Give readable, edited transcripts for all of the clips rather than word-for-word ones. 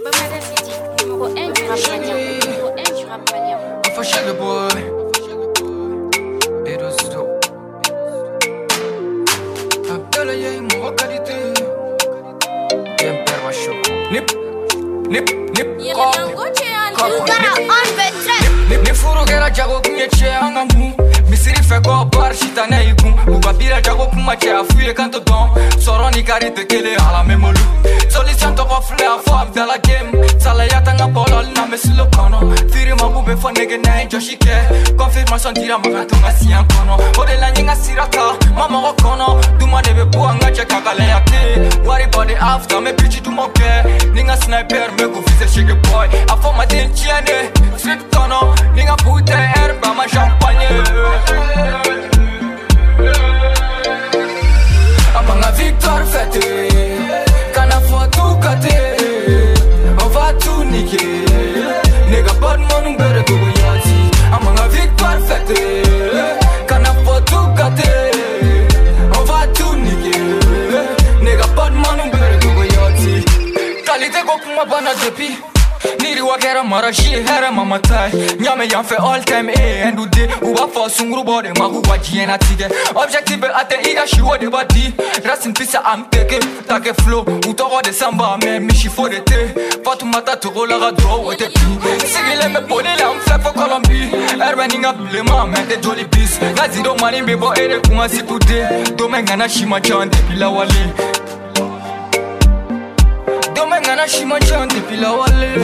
Bamada City, numéro 1 du rap malien. Numéro 1 du rap malien. Fâché le boy. Et de sto. Appelle y'a mon qualité. Bien père ma show. Nip. Ni furu kɛra jago kun ye cɛ an ka mun misiri fɛ kɔ bari sitanɛ y'i kun u ka bira jago kuma cɛ a f'u ye kan to dɔn sɔrɔ ni kari tɛ kelen a la mɛmolu solution tɔgɔ filɛ a fɔ abdala game salaya tɛ n ka bɔlɔli na mɛ silo kɔnɔ firi mago bɛ fɔ nege n'a ye jɔsi kɛ confirmation dira ma ka to n ka siyan kɔnɔ o de la n ye n ka sira ta ma mɔgɔ kɔnɔ duma de bɛ bɔ an ka cɛ ka gɛlɛya tɛ wari bɔ de after mɛ bici duman kɛ ni n ka sniper mɛ k'u fise shege boy a fɔ ma den tiɲɛ de street kɔnɔ ni n ka bute herbe ma champagne a ma victoire fêtée kana fɔ tout gâté on va tout niquer nigga bad man better go yati a ma victoire fêtée kana fɔ tout gâté on va tout niquer nigga bad man better go yati qualité ko kuma bana depuis Niri wa kɛra marashi hɛrɛ mama ta ye ɲamɛ yan fɛ all time AND u b'a fɔ sunguru bɔ de ma k'u ka diɲɛna tigɛ objectif bɛ a tɛ i ka si o de b'a di rest in peace am teke take flow u tɔgɔ de sanba mɛ misi fo de tɛ Fatumata togo la ka dugawu o tɛ bin sigilen bɛ boli la n filɛ fɔ Kɔlɔnbi ɛri bɛ ni n ka bilenma mɛ tɛ joli bis n ka zido mani bɛ bɔ e de kun ka sipude domɛ ŋana si ma can depuis lawale Dome ngana shima chan depuis la wale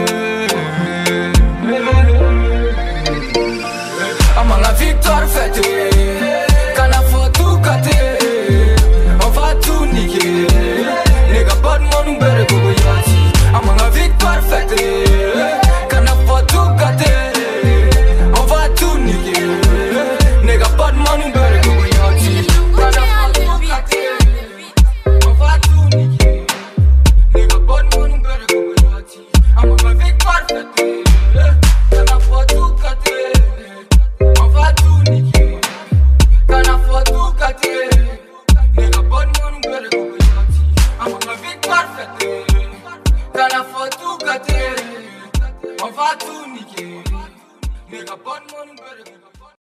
Ama la victoire fêtée Kana fɔ tout gâté On va tout niquer Nigga bad man bere gogo yati Ama la victoire fêtée Kana fɔ tout gâté On va tout niquer Nigga bad man bere gogo yati Kana fɔ tout gâté On va tout niquer Nigga bad man better go yati I'm a victoire fêtée Kana fɔ tout gâté On va tout niquer Kana fɔ tout gâté Nigga bad man better go yati I'm a victoire fêtée Kana fɔ tout gâté On va tout niquer Nigga bad man better go